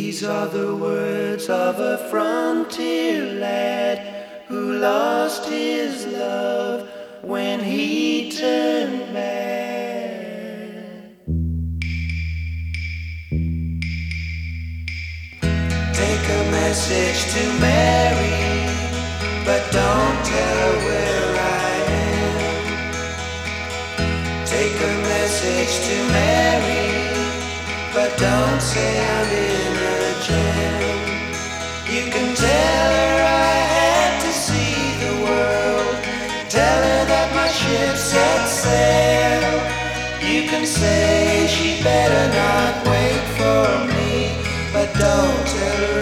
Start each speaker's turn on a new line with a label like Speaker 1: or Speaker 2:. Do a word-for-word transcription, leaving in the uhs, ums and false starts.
Speaker 1: These are the words of a frontier lad who lost his love when he turned mad. Take a message to Mary, but don't tell her where I am. Take a message to Mary, but don't say I'm in a jam. You can tell her I had to see the world. Tell her that my ship set sail. You can say she better not wait for me, but don't tell her